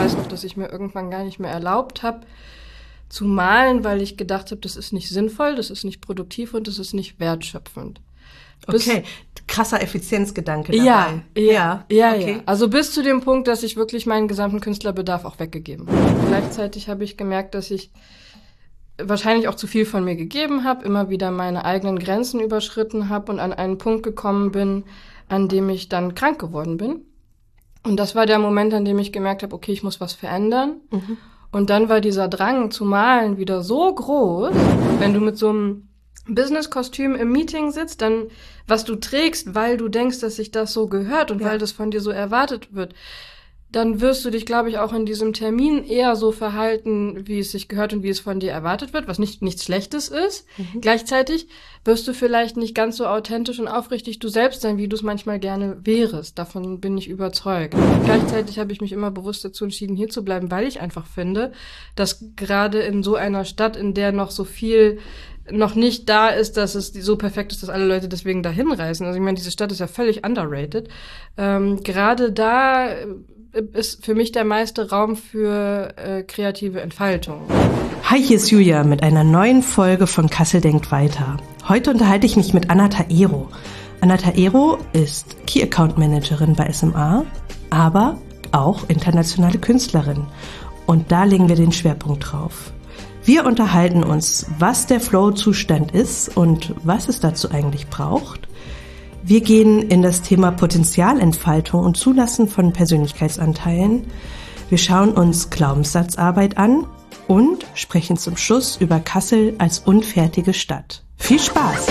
weiß noch, dass ich mir irgendwann gar nicht mehr erlaubt habe, zu malen, weil ich gedacht habe, das ist nicht sinnvoll, das ist nicht produktiv und das ist nicht wertschöpfend. Okay, krasser Effizienzgedanke dabei. Ja. Okay. Also bis zu dem Punkt, dass ich wirklich meinen gesamten Künstlerbedarf auch weggegeben habe. Gleichzeitig habe ich gemerkt, dass ich wahrscheinlich auch zu viel von mir gegeben habe, immer wieder meine eigenen Grenzen überschritten habe und an einen Punkt gekommen bin, an dem ich dann krank geworden bin. Und das war der Moment, an dem ich gemerkt habe, okay, ich muss was verändern. Mhm. Und dann war dieser Drang zu malen wieder so groß, wenn du mit so einem Business-Kostüm im Meeting sitzt, dann was du trägst, weil du denkst, dass sich das so gehört und weil das von dir so erwartet wird, dann wirst du dich, glaube ich, auch in diesem Termin eher so verhalten, wie es sich gehört und wie es von dir erwartet wird, was nichts Schlechtes ist. Mhm. Gleichzeitig wirst du vielleicht nicht ganz so authentisch und aufrichtig du selbst sein, wie du es manchmal gerne wärest. Davon bin ich überzeugt. Gleichzeitig habe ich mich immer bewusst dazu entschieden, hier zu bleiben, weil ich einfach finde, dass gerade in so einer Stadt, in der noch so viel noch nicht da ist, dass es so perfekt ist, dass alle Leute deswegen dahin reisen. Also ich meine, diese Stadt ist ja völlig underrated. Gerade da ist für mich der meiste Raum für kreative Entfaltung. Hi, hier ist Julia mit einer neuen Folge von Kassel denkt weiter. Heute unterhalte ich mich mit Anna Taero. Anna Taero ist Key Account Managerin bei SMA, aber auch internationale Künstlerin. Und da legen wir den Schwerpunkt drauf. Wir unterhalten uns, was der Flow-Zustand ist und was es dazu eigentlich braucht. Wir gehen in das Thema Potenzialentfaltung und Zulassen von Persönlichkeitsanteilen. Wir schauen uns Glaubenssatzarbeit an und sprechen zum Schluss über Kassel als unfertige Stadt. Viel Spaß!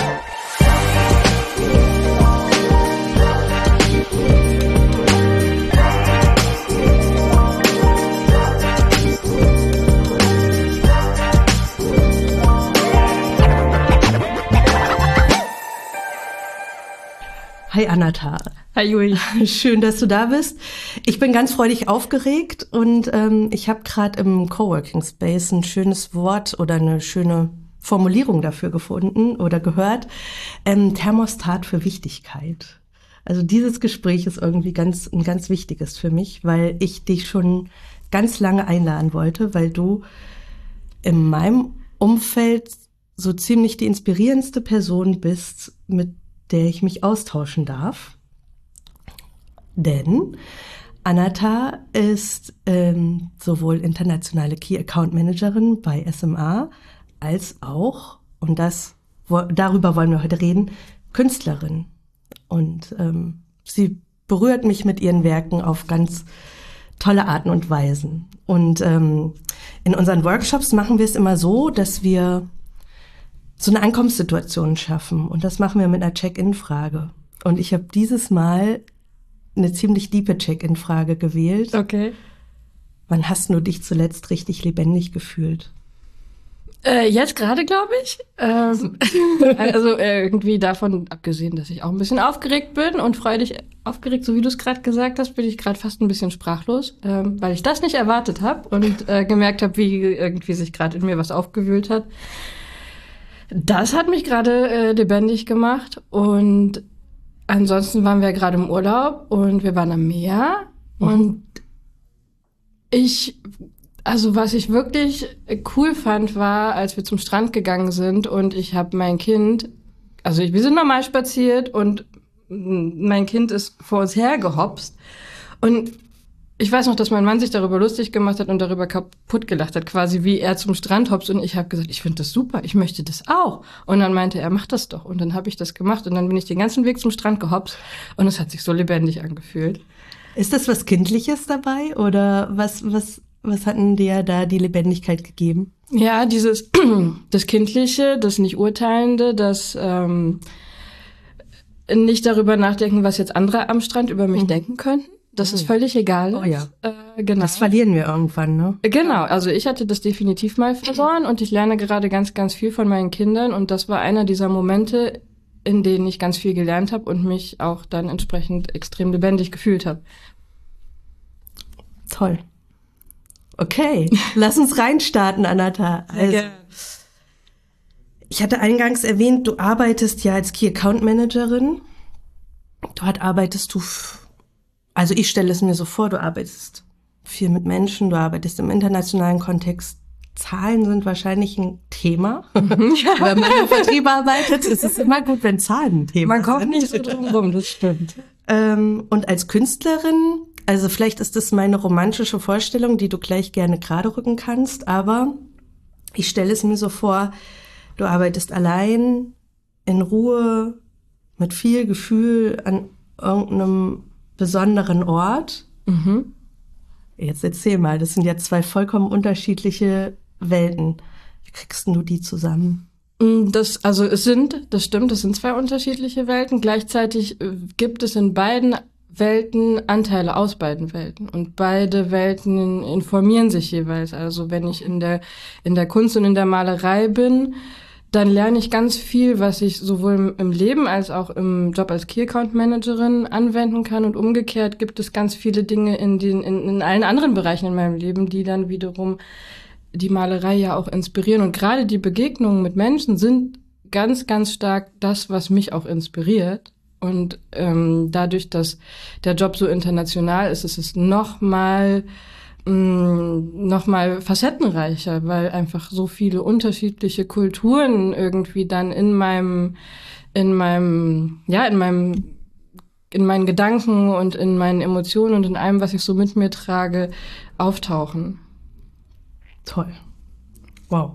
Hi Anata. Hi Julia. Schön, dass du da bist. Ich bin ganz freudig aufgeregt und ich habe gerade im Coworking Space ein schönes Wort oder eine schöne Formulierung dafür gefunden oder gehört. Thermostat für Wichtigkeit. Also dieses Gespräch ist irgendwie ein ganz wichtiges für mich, weil ich dich schon ganz lange einladen wollte, weil du in meinem Umfeld so ziemlich die inspirierendste Person bist, mit der ich mich austauschen darf. Denn Anata ist sowohl internationale Key Account Managerin bei SMA als auch, und darüber wollen wir heute reden, Künstlerin. Und sie berührt mich mit ihren Werken auf ganz tolle Arten und Weisen. Und in unseren Workshops machen wir es immer so, dass wir so eine Ankommenssituation schaffen. Und das machen wir mit einer Check-in-Frage. Und ich habe dieses Mal eine ziemlich diepe Check-in-Frage gewählt. Okay. Wann hast du dich zuletzt richtig lebendig gefühlt? Jetzt gerade, glaube ich. Also irgendwie davon abgesehen, dass ich auch ein bisschen aufgeregt bin und freudig aufgeregt, so wie du es gerade gesagt hast, bin ich gerade fast ein bisschen sprachlos, weil ich das nicht erwartet habe und gemerkt habe, wie irgendwie sich gerade in mir was aufgewühlt hat. Das hat mich gerade lebendig gemacht und ansonsten waren wir gerade im Urlaub und wir waren am Meer und was ich wirklich cool fand, war, als wir zum Strand gegangen sind und ich habe mein Kind, wir sind normal spaziert und mein Kind ist vor uns hergehopst und ich weiß noch, dass mein Mann sich darüber lustig gemacht hat und darüber kaputt gelacht hat, quasi wie er zum Strand hopst. Und ich habe gesagt, ich finde das super, ich möchte das auch. Und dann meinte er, mach das doch. Und dann habe ich das gemacht und dann bin ich den ganzen Weg zum Strand gehopst und es hat sich so lebendig angefühlt. Ist das was Kindliches dabei oder was hat denn dir da die Lebendigkeit gegeben? Ja, das Kindliche, das Nicht-Urteilende, das nicht darüber nachdenken, was jetzt andere am Strand über mich denken könnten. Das ist völlig egal. Oh ja. Genau. Das verlieren wir irgendwann, ne? Genau, also ich hatte das definitiv mal verloren und ich lerne gerade ganz, ganz viel von meinen Kindern und das war einer dieser Momente, in denen ich ganz viel gelernt habe und mich auch dann entsprechend extrem lebendig gefühlt habe. Toll. Okay, lass uns reinstarten, Anata. Also, ich hatte eingangs erwähnt, du arbeitest ja als Key Account Managerin. Dort arbeitest du, also ich stelle es mir so vor, du arbeitest viel mit Menschen, du arbeitest im internationalen Kontext. Zahlen sind wahrscheinlich ein Thema. Ja. Wenn man im Vertrieb arbeitet, ist es immer gut, wenn Zahlen ein Thema sind. Man kommt nicht so drum rum, das stimmt. Und als Künstlerin, also vielleicht ist das meine romantische Vorstellung, die du gleich gerne gerade rücken kannst, aber ich stelle es mir so vor, du arbeitest allein, in Ruhe, mit viel Gefühl an irgendeinem besonderen Ort. Mhm. Jetzt erzähl mal, das sind ja zwei vollkommen unterschiedliche Welten. Wie kriegst du die zusammen? Das stimmt, das sind zwei unterschiedliche Welten. Gleichzeitig gibt es in beiden Welten Anteile aus beiden Welten. Und beide Welten informieren sich jeweils. Also wenn ich in der Kunst und in der Malerei bin, dann lerne ich ganz viel, was ich sowohl im Leben als auch im Job als Key Account Managerin anwenden kann. Und umgekehrt gibt es ganz viele Dinge in allen anderen Bereichen in meinem Leben, die dann wiederum die Malerei ja auch inspirieren. Und gerade die Begegnungen mit Menschen sind ganz, ganz stark das, was mich auch inspiriert. Und dadurch, dass der Job so international ist, ist es noch mal facettenreicher, weil einfach so viele unterschiedliche Kulturen irgendwie dann in meinen Gedanken und in meinen Emotionen und in allem, was ich so mit mir trage, auftauchen. Toll. Wow.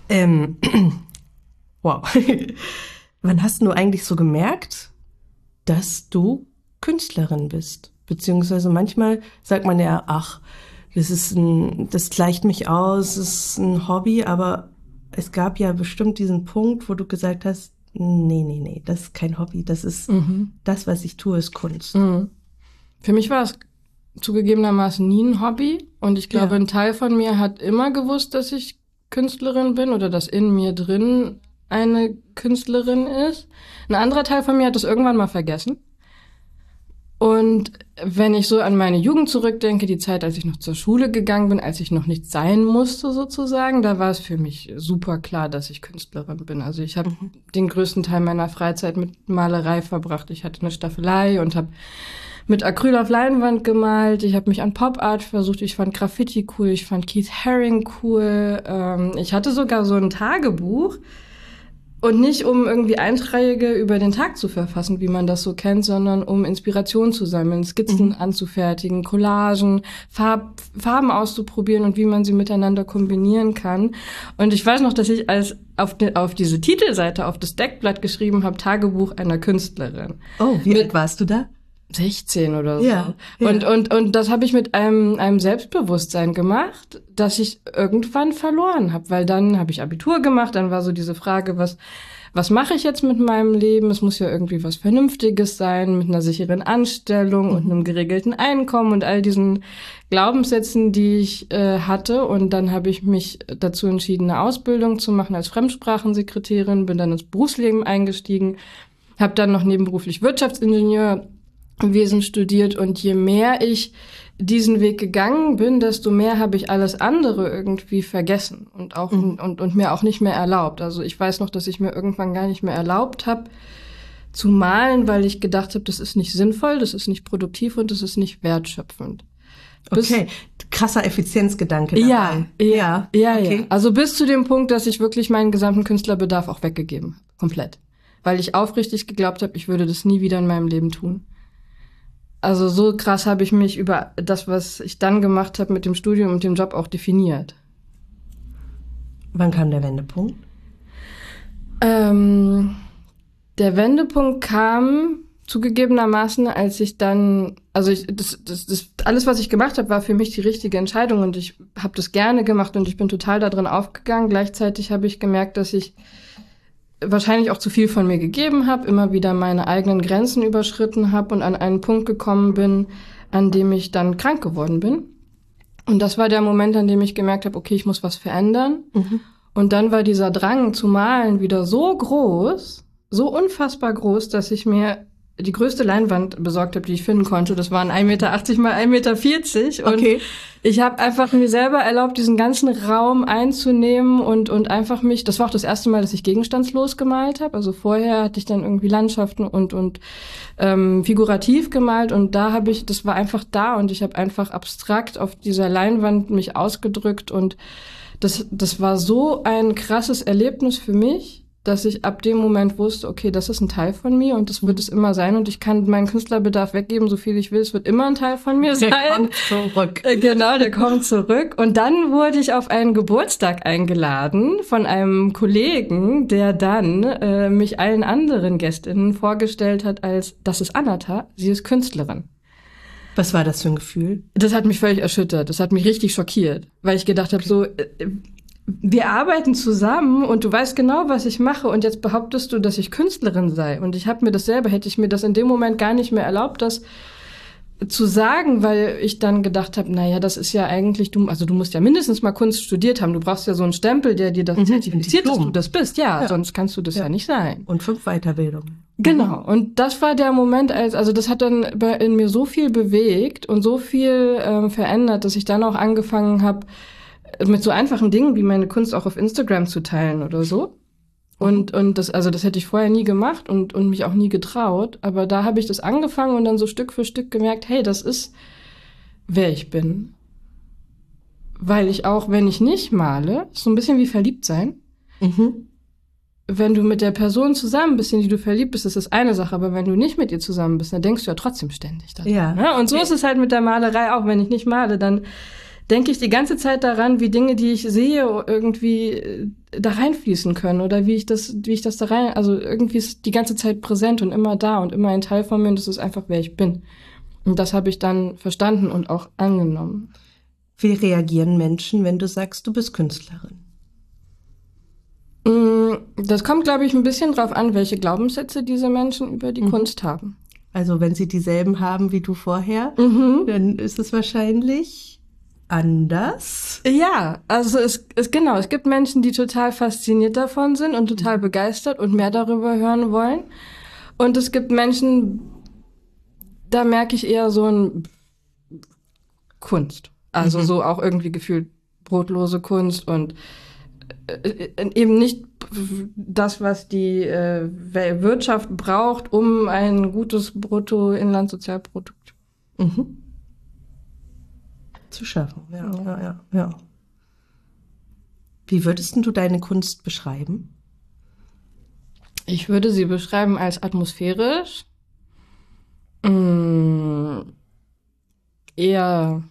Wow. Wann hast du eigentlich so gemerkt, dass du Künstlerin bist? Beziehungsweise manchmal sagt man ja, ach, das gleicht mich aus, das ist ein Hobby, aber es gab ja bestimmt diesen Punkt, wo du gesagt hast, nee, das ist kein Hobby, das ist das, was ich tue, ist Kunst. Mhm. Für mich war es zugegebenermaßen nie ein Hobby und ich glaube, ein Teil von mir hat immer gewusst, dass ich Künstlerin bin oder dass in mir drin eine Künstlerin ist. Ein anderer Teil von mir hat das irgendwann mal vergessen. Und wenn ich so an meine Jugend zurückdenke, die Zeit, als ich noch zur Schule gegangen bin, als ich noch nicht sein musste sozusagen, da war es für mich super klar, dass ich Künstlerin bin. Also ich habe den größten Teil meiner Freizeit mit Malerei verbracht. Ich hatte eine Staffelei und habe mit Acryl auf Leinwand gemalt. Ich habe mich an Pop-Art versucht. Ich fand Graffiti cool. Ich fand Keith Haring cool. Ich hatte sogar so ein Tagebuch. Und nicht, um irgendwie Einträge über den Tag zu verfassen, wie man das so kennt, sondern um Inspiration zu sammeln, Skizzen anzufertigen, Collagen, Farben auszuprobieren und wie man sie miteinander kombinieren kann. Und ich weiß noch, dass ich auf diese Titelseite, auf das Deckblatt geschrieben habe, Tagebuch einer Künstlerin. Oh, wie alt warst du da? 16 oder so. Ja. Und das habe ich mit einem Selbstbewusstsein gemacht, das ich irgendwann verloren habe, weil dann habe ich Abitur gemacht, dann war so diese Frage, was mache ich jetzt mit meinem Leben? Es muss ja irgendwie was Vernünftiges sein, mit einer sicheren Anstellung und einem geregelten Einkommen und all diesen Glaubenssätzen, die ich hatte. Und dann habe ich mich dazu entschieden, eine Ausbildung zu machen als Fremdsprachensekretärin, bin dann ins Berufsleben eingestiegen, habe dann noch nebenberuflich Wirtschaftsingenieurwesen studiert und je mehr ich diesen Weg gegangen bin, desto mehr habe ich alles andere irgendwie vergessen und auch und mir auch nicht mehr erlaubt. Also ich weiß noch, dass ich mir irgendwann gar nicht mehr erlaubt habe zu malen, weil ich gedacht habe, das ist nicht sinnvoll, das ist nicht produktiv und das ist nicht wertschöpfend. Okay, krasser Effizienzgedanke dabei. Ja. Okay. Also bis zu dem Punkt, dass ich wirklich meinen gesamten Künstlerbedarf auch weggegeben habe, komplett. Weil ich aufrichtig geglaubt habe, ich würde das nie wieder in meinem Leben tun. Also so krass habe ich mich über das, was ich dann gemacht habe mit dem Studium und dem Job auch definiert. Wann kam der Wendepunkt? Der Wendepunkt kam zugegebenermaßen, als ich dann, das alles, was ich gemacht habe, war für mich die richtige Entscheidung und ich habe das gerne gemacht und ich bin total da drin aufgegangen. Gleichzeitig habe ich gemerkt, dass ich wahrscheinlich auch zu viel von mir gegeben habe, immer wieder meine eigenen Grenzen überschritten habe und an einen Punkt gekommen bin, an dem ich dann krank geworden bin. Und das war der Moment, an dem ich gemerkt habe, okay, ich muss was verändern. Und dann war dieser Drang zu malen wieder so groß, so unfassbar groß, dass ich mir die größte Leinwand besorgt habe, die ich finden konnte. Das waren 1,80 Meter mal 1,40 Meter. Und ich habe einfach mir selber erlaubt, diesen ganzen Raum einzunehmen und einfach mich, das war auch das erste Mal, dass ich gegenstandslos gemalt habe. Also vorher hatte ich dann irgendwie Landschaften und figurativ gemalt und das war einfach da und ich habe einfach abstrakt auf dieser Leinwand mich ausgedrückt und das war so ein krasses Erlebnis für mich, dass ich ab dem Moment wusste, okay, das ist ein Teil von mir und das wird es immer sein und ich kann meinen Künstlerbedarf weggeben, so viel ich will, es wird immer ein Teil von mir sein. Der kommt zurück. Genau, der kommt zurück. Und dann wurde ich auf einen Geburtstag eingeladen von einem Kollegen, der dann mich allen anderen GästInnen vorgestellt hat als, das ist Anata, sie ist Künstlerin. Was war das für ein Gefühl? Das hat mich völlig erschüttert, das hat mich richtig schockiert, weil ich gedacht habe, so... wir arbeiten zusammen und du weißt genau, was ich mache und jetzt behauptest du, dass ich Künstlerin sei. Und hätte ich mir das in dem Moment gar nicht mehr erlaubt, das zu sagen, weil ich dann gedacht habe, naja, das ist ja eigentlich, du musst ja mindestens mal Kunst studiert haben. Du brauchst ja so einen Stempel, der dir das zertifiziert, dass du das bist. Ja, sonst kannst du das ja nicht sein. Und 5 Weiterbildungen. Genau. Und das war der Moment, also das hat dann in mir so viel bewegt und so viel verändert, dass ich dann auch angefangen habe, mit so einfachen Dingen wie meine Kunst auch auf Instagram zu teilen oder so. Und das hätte ich vorher nie gemacht und mich auch nie getraut. Aber da habe ich das angefangen und dann so Stück für Stück gemerkt, hey, das ist, wer ich bin. Weil ich auch, wenn ich nicht male, so ein bisschen wie verliebt sein. Wenn du mit der Person zusammen bist, in die du verliebt bist, ist das eine Sache. Aber wenn du nicht mit ihr zusammen bist, dann denkst du ja trotzdem ständig daran. Ja. Ne? Und so ist es halt mit der Malerei auch. Wenn ich nicht male, dann denke ich die ganze Zeit daran, wie Dinge, die ich sehe, irgendwie da reinfließen können oder wie ich das da rein, also irgendwie ist die ganze Zeit präsent und immer da und immer ein Teil von mir und das ist einfach, wer ich bin. Und das habe ich dann verstanden und auch angenommen. Wie reagieren Menschen, wenn du sagst, du bist Künstlerin? Das kommt, glaube ich, ein bisschen drauf an, welche Glaubenssätze diese Menschen über die Kunst haben. Also wenn sie dieselben haben wie du vorher, dann ist es wahrscheinlich anders. Ja, also es gibt Menschen, die total fasziniert davon sind und total begeistert und mehr darüber hören wollen. Und es gibt Menschen, da merke ich eher so ein Kunst. Also so auch irgendwie gefühlt brotlose Kunst und eben nicht das, was die Wirtschaft braucht, um ein gutes Bruttoinlandssozialprodukt zu schaffen. Ja. Wie würdest du deine Kunst beschreiben? Ich würde sie beschreiben als atmosphärisch, eher.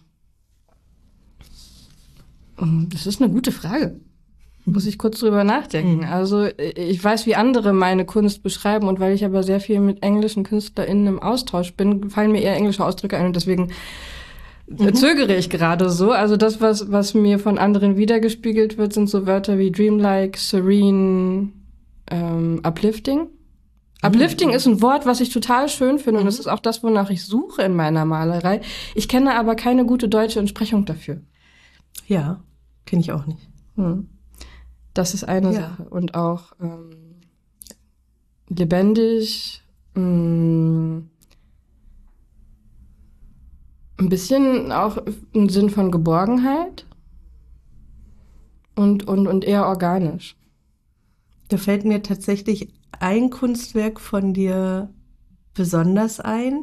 Das ist eine gute Frage. Muss ich kurz drüber nachdenken. Also ich weiß, wie andere meine Kunst beschreiben und weil ich aber sehr viel mit englischen KünstlerInnen im Austausch bin, fallen mir eher englische Ausdrücke ein und deswegen zögere ich gerade so. Also das, was mir von anderen wiedergespiegelt wird, sind so Wörter wie dreamlike, serene, uplifting. Uplifting ist ein Wort, was ich total schön finde und das ist auch das, wonach ich suche in meiner Malerei. Ich kenne aber keine gute deutsche Entsprechung dafür. Ja, kenne ich auch nicht. Das ist eine Sache. Und auch lebendig, ein bisschen auch im Sinn von Geborgenheit und eher organisch. Da fällt mir tatsächlich ein Kunstwerk von dir besonders ein,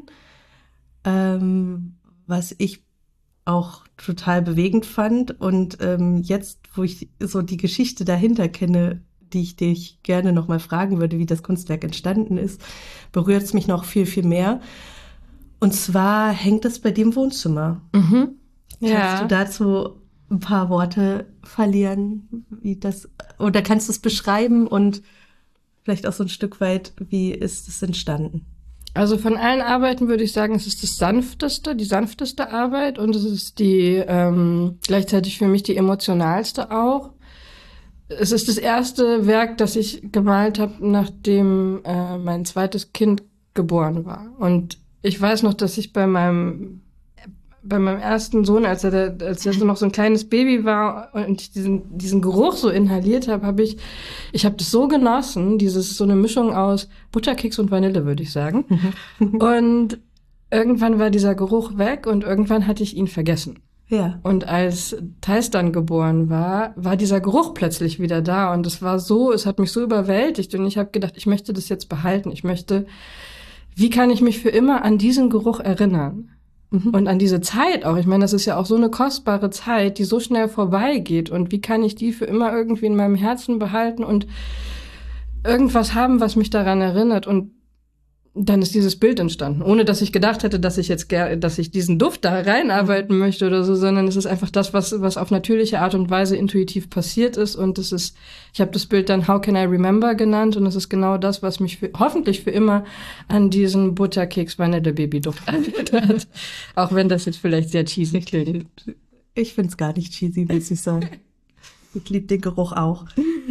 was ich auch total bewegend fand. Und jetzt, wo ich so die Geschichte dahinter kenne, die ich dich gerne noch mal fragen würde, wie das Kunstwerk entstanden ist, berührt es mich noch viel, viel mehr. Und zwar hängt es bei dir im Wohnzimmer. Kannst du dazu ein paar Worte verlieren, wie das, oder kannst du es beschreiben und vielleicht auch so ein Stück weit, wie ist es entstanden? Also von allen Arbeiten würde ich sagen, es ist die sanfteste Arbeit und es ist die gleichzeitig für mich die emotionalste auch. Es ist das erste Werk, das ich gemalt habe, nachdem mein zweites Kind geboren war. Und ich weiß noch, dass ich bei meinem bei meinem ersten Sohn, als er so noch so ein kleines Baby war und ich diesen Geruch so inhaliert habe, ich habe das so genossen, so eine Mischung aus Butterkeks und Vanille, würde ich sagen. Und irgendwann war dieser Geruch weg und irgendwann hatte ich ihn vergessen. Ja. Und als Thais dann geboren war dieser Geruch plötzlich wieder da und es hat mich so überwältigt und ich habe gedacht, ich möchte das jetzt behalten. Wie kann ich mich für immer an diesen Geruch erinnern? Und an diese Zeit auch. Ich meine, das ist ja auch so eine kostbare Zeit, die so schnell vorbeigeht. Und wie kann ich die für immer irgendwie in meinem Herzen behalten und irgendwas haben, was mich daran erinnert? Und dann ist dieses Bild entstanden, ohne dass ich gedacht hätte, dass ich diesen Duft da reinarbeiten möchte oder so, sondern es ist einfach das, was auf natürliche Art und Weise intuitiv passiert ist. Und ich habe das Bild dann How Can I Remember genannt und es ist genau das, was mich hoffentlich für immer an diesen Butterkeks-Vanille-Baby-Duft erinnert. Auch wenn das jetzt vielleicht sehr cheesy klingt. Ich find's gar nicht cheesy, muss ich sagen. Ich liebe den Geruch auch.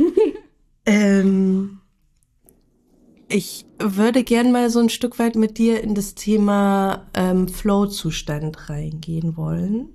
Ich würde gern mal so ein Stück weit mit dir in das Thema Flow-Zustand reingehen wollen,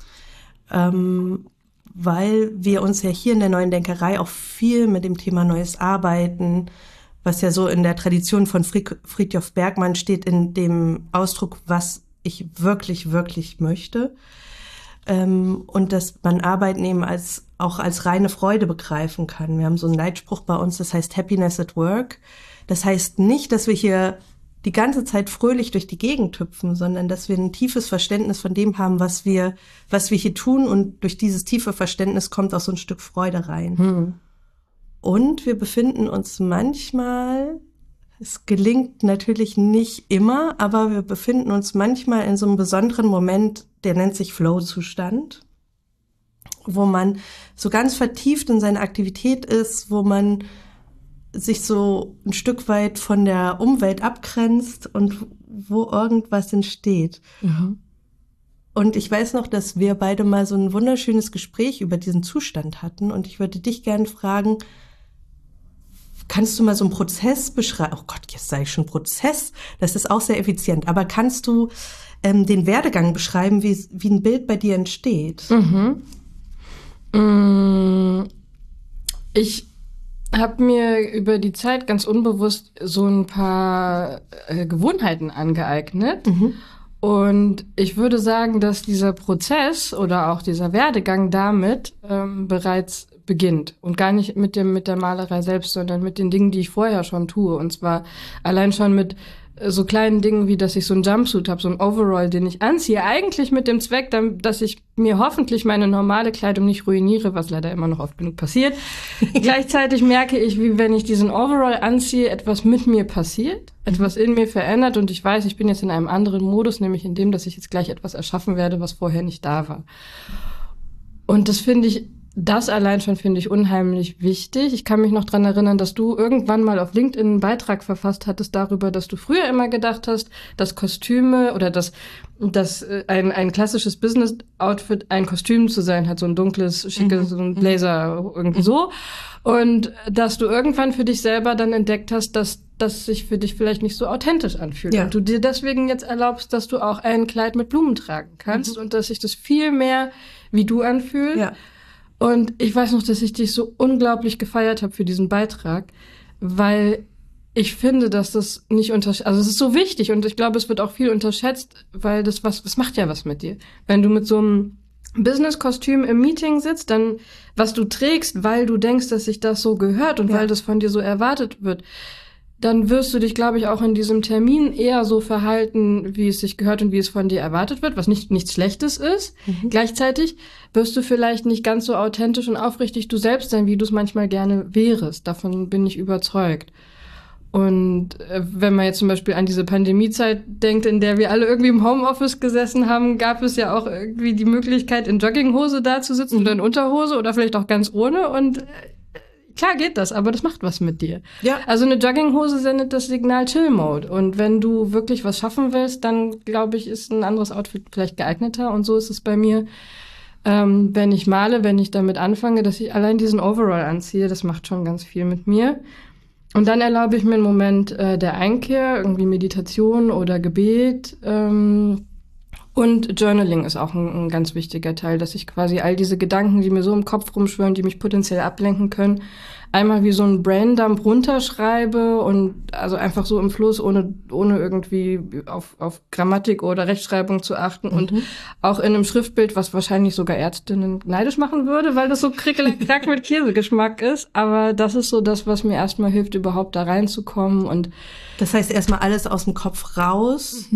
weil wir uns ja hier in der Neuen Denkerei auch viel mit dem Thema Neues Arbeiten, was ja so in der Tradition von Frithjof Bergmann steht, in dem Ausdruck, was ich wirklich, wirklich möchte, und dass man Arbeiten eben auch als reine Freude begreifen kann. Wir haben so einen Leitspruch bei uns, das heißt Happiness at Work. Das heißt nicht, dass wir hier die ganze Zeit fröhlich durch die Gegend hüpfen, sondern dass wir ein tiefes Verständnis von dem haben, was wir hier tun. Und durch dieses tiefe Verständnis kommt auch so ein Stück Freude rein. Und wir befinden uns manchmal, es gelingt natürlich nicht immer, aber wir befinden uns manchmal in so einem besonderen Moment, der nennt sich Flow-Zustand, wo man so ganz vertieft in seiner Aktivität ist, wo man sich so ein Stück weit von der Umwelt abgrenzt und wo irgendwas entsteht. Und ich weiß noch, dass wir beide mal so ein wunderschönes Gespräch über diesen Zustand hatten und ich würde dich gerne fragen, kannst du mal so einen Prozess beschreiben? Oh Gott, jetzt sage ich schon Prozess, das ist auch sehr effizient, aber kannst du den Werdegang beschreiben, wie ein Bild bei dir entsteht? Ich habe mir über die Zeit ganz unbewusst so ein paar Gewohnheiten angeeignet. Und ich würde sagen, dass dieser Prozess oder auch dieser Werdegang damit bereits beginnt. Und gar nicht mit der Malerei selbst, sondern mit den Dingen, die ich vorher schon tue. Und zwar allein schon mit so kleinen Dingen wie, dass ich so einen Jumpsuit habe, so einen Overall, den ich anziehe, eigentlich mit dem Zweck, dass ich mir hoffentlich meine normale Kleidung nicht ruiniere, was leider immer noch oft genug passiert. Gleichzeitig merke ich, wie wenn ich diesen Overall anziehe, etwas mit mir passiert, etwas in mir verändert und ich weiß, ich bin jetzt in einem anderen Modus, nämlich in dem, dass ich jetzt gleich etwas erschaffen werde, was vorher nicht da war. Und das allein schon finde ich unheimlich wichtig. Ich kann mich noch dran erinnern, dass du irgendwann mal auf LinkedIn einen Beitrag verfasst hattest darüber, dass du früher immer gedacht hast, dass Kostüme oder dass ein klassisches Business-Outfit ein Kostüm zu sein hat, so ein dunkles, schickes, so ein Blazer, irgendwie so. Und dass du irgendwann für dich selber dann entdeckt hast, dass das sich für dich vielleicht nicht so authentisch anfühlt. Ja. Und du dir deswegen jetzt erlaubst, dass du auch ein Kleid mit Blumen tragen kannst und dass sich das viel mehr wie du anfühlt. Ja. Und ich weiß noch, dass ich dich so unglaublich gefeiert habe für diesen Beitrag, weil ich finde, dass das nicht also es ist so wichtig und ich glaube, es wird auch viel unterschätzt, weil das macht ja was mit dir. Wenn du mit so einem Business-Kostüm im Meeting sitzt, dann was du trägst, weil du denkst, dass sich das so gehört und weil das von dir so erwartet wird, dann wirst du dich, glaube ich, auch in diesem Termin eher so verhalten, wie es sich gehört und wie es von dir erwartet wird, was nichts Schlechtes ist. Gleichzeitig wirst du vielleicht nicht ganz so authentisch und aufrichtig du selbst sein, wie du es manchmal gerne wärest. Davon bin ich überzeugt. Und wenn man jetzt zum Beispiel an diese Pandemiezeit denkt, in der wir alle irgendwie im Homeoffice gesessen haben, gab es ja auch irgendwie die Möglichkeit, in Jogginghose da zu sitzen oder in Unterhose oder vielleicht auch ganz ohne und klar geht das, aber das macht was mit dir. Ja. Also eine Jogginghose sendet das Signal Chill-Mode. Und wenn du wirklich was schaffen willst, dann, glaube ich, ist ein anderes Outfit vielleicht geeigneter. Und so ist es bei mir, wenn ich male, wenn ich damit anfange, dass ich allein diesen Overall anziehe. Das macht schon ganz viel mit mir. Und dann erlaube ich mir einen Moment der Einkehr, irgendwie Meditation oder Gebet. Und Und Journaling ist auch ein ganz wichtiger Teil, dass ich quasi all diese Gedanken, die mir so im Kopf rumschwirren, die mich potenziell ablenken können, einmal wie so ein Braindump runterschreibe und also einfach so im Fluss, ohne irgendwie auf Grammatik oder Rechtschreibung zu achten und auch in einem Schriftbild, was wahrscheinlich sogar Ärztinnen neidisch machen würde, weil das so krickelig-krack mit Käsegeschmack ist. Aber das ist so das, was mir erstmal hilft, überhaupt da reinzukommen. Und das heißt, erstmal alles aus dem Kopf raus,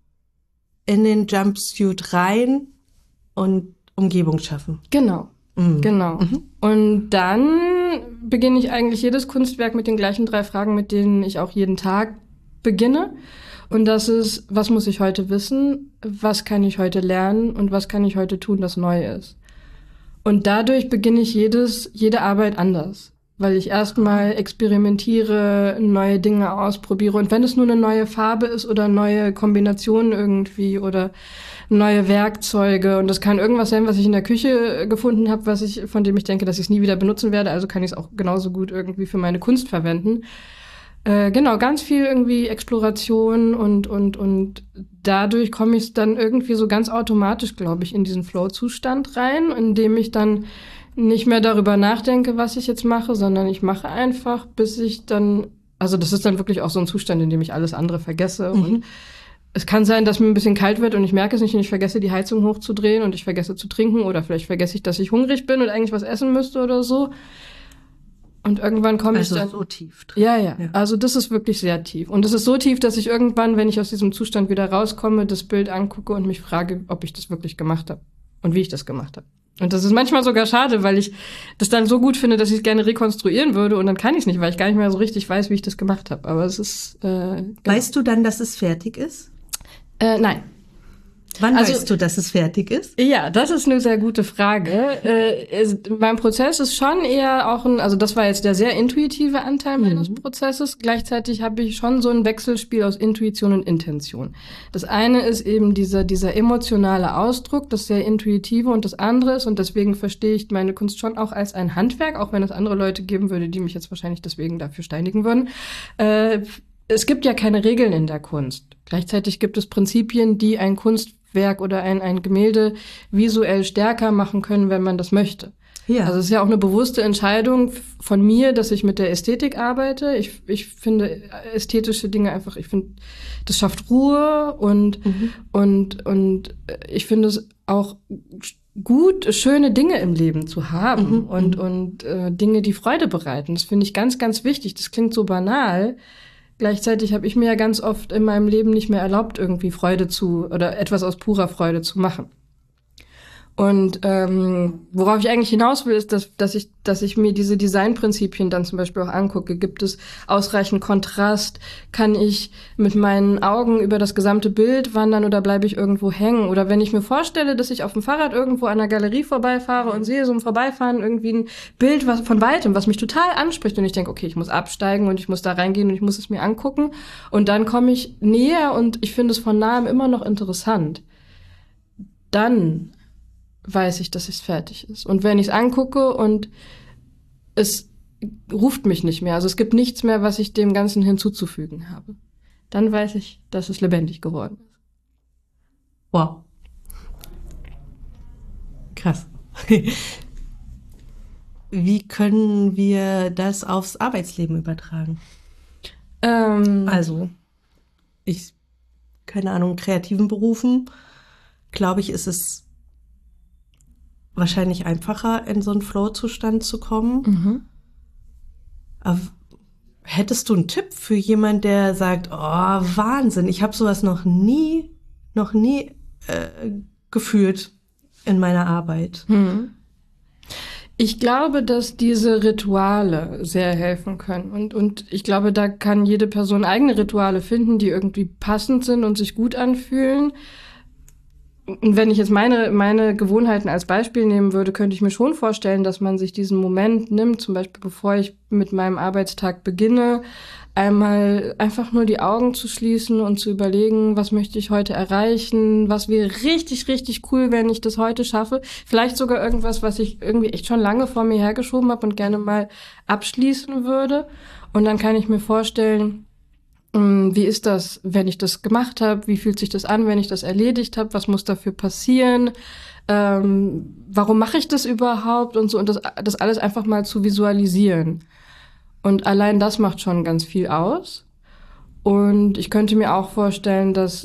in den Jumpsuit rein und Umgebung schaffen. Genau. Genau. Und dann beginne ich eigentlich jedes Kunstwerk mit den gleichen 3 Fragen, mit denen ich auch jeden Tag beginne. Und das ist, was muss ich heute wissen? Was kann ich heute lernen? Und was kann ich heute tun, das neu ist? Und dadurch beginne ich jede Arbeit anders. Weil ich erstmal experimentiere, neue Dinge ausprobiere. Und wenn es nur eine neue Farbe ist oder neue Kombinationen irgendwie oder neue Werkzeuge, und das kann irgendwas sein, was ich in der Küche gefunden habe, von dem ich denke, dass ich es nie wieder benutzen werde, also kann ich es auch genauso gut irgendwie für meine Kunst verwenden. Genau, ganz viel irgendwie Exploration und dadurch komme ich dann irgendwie so ganz automatisch, glaube ich, in diesen Flow-Zustand rein, in dem ich dann nicht mehr darüber nachdenke, was ich jetzt mache, sondern ich mache einfach, bis ich dann, also das ist dann wirklich auch so ein Zustand, in dem ich alles andere vergesse. Und es kann sein, dass mir ein bisschen kalt wird und ich merke es nicht und ich vergesse, die Heizung hochzudrehen und ich vergesse zu trinken oder vielleicht vergesse ich, dass ich hungrig bin und eigentlich was essen müsste oder so. Und irgendwann komme ich dann... Also so tief drin. Ja. Also das ist wirklich sehr tief. Und es ist so tief, dass ich irgendwann, wenn ich aus diesem Zustand wieder rauskomme, das Bild angucke und mich frage, ob ich das wirklich gemacht habe und wie ich das gemacht habe. Und das ist manchmal sogar schade, weil ich das dann so gut finde, dass ich es gerne rekonstruieren würde und dann kann ich es nicht, weil ich gar nicht mehr so richtig weiß, wie ich das gemacht habe. Aber es ist... Weißt du dann, dass es fertig ist? Nein. Wann weißt du, dass es fertig ist? Ja, das ist eine sehr gute Frage. Mein Prozess ist schon eher auch also das war jetzt der sehr intuitive Anteil meines Prozesses. Gleichzeitig habe ich schon so ein Wechselspiel aus Intuition und Intention. Das eine ist eben dieser emotionale Ausdruck, das sehr intuitive, und das andere ist, und deswegen verstehe ich meine Kunst schon auch als ein Handwerk, auch wenn es andere Leute geben würde, die mich jetzt wahrscheinlich deswegen dafür steinigen würden. Es gibt ja keine Regeln in der Kunst. Gleichzeitig gibt es Prinzipien, die ein Kunstwerk oder ein Gemälde visuell stärker machen können, wenn man das möchte. Ja. Also es ist ja auch eine bewusste Entscheidung von mir, dass ich mit der Ästhetik arbeite. Ich finde ästhetische Dinge einfach, ich finde, das schafft Ruhe und ich finde es auch gut, schöne Dinge im Leben zu haben und Dinge, die Freude bereiten. Das finde ich ganz, ganz wichtig. Das klingt so banal. Gleichzeitig habe ich mir ja ganz oft in meinem Leben nicht mehr erlaubt, irgendwie oder etwas aus purer Freude zu machen. Und worauf ich eigentlich hinaus will, ist, dass ich mir diese Designprinzipien dann zum Beispiel auch angucke. Gibt es ausreichend Kontrast? Kann ich mit meinen Augen über das gesamte Bild wandern oder bleibe ich irgendwo hängen? Oder wenn ich mir vorstelle, dass ich auf dem Fahrrad irgendwo an einer Galerie vorbeifahre und sehe so im Vorbeifahren irgendwie ein Bild von weitem, was mich total anspricht, und ich denke, okay, ich muss absteigen und ich muss da reingehen und ich muss es mir angucken. Und dann komme ich näher und ich finde es von nahem immer noch interessant. Dann weiß ich, dass es fertig ist. Und wenn ich es angucke und es ruft mich nicht mehr, also es gibt nichts mehr, was ich dem Ganzen hinzuzufügen habe, dann weiß ich, dass es lebendig geworden ist. Wow. Krass. Wie können wir das aufs Arbeitsleben übertragen? Also, keine Ahnung, kreativen Berufen, glaube ich, ist es wahrscheinlich einfacher, in so einen Flow-Zustand zu kommen. Aber hättest du einen Tipp für jemanden, der sagt, oh, Wahnsinn, ich habe sowas noch nie gefühlt in meiner Arbeit? Ich glaube, dass diese Rituale sehr helfen können. Und ich glaube, da kann jede Person eigene Rituale finden, die irgendwie passend sind und sich gut anfühlen. Und wenn ich jetzt meine Gewohnheiten als Beispiel nehmen würde, könnte ich mir schon vorstellen, dass man sich diesen Moment nimmt, zum Beispiel bevor ich mit meinem Arbeitstag beginne, einmal einfach nur die Augen zu schließen und zu überlegen, was möchte ich heute erreichen, was wäre richtig, richtig cool, wenn ich das heute schaffe. Vielleicht sogar irgendwas, was ich irgendwie echt schon lange vor mir hergeschoben habe und gerne mal abschließen würde. Und dann kann ich mir vorstellen, Wie ist das, wenn ich das gemacht habe? Wie fühlt sich das an, wenn ich das erledigt habe? Was muss dafür passieren? Warum mache ich das überhaupt? Und so, und das alles einfach mal zu visualisieren. Und allein das macht schon ganz viel aus. Und ich könnte mir auch vorstellen, dass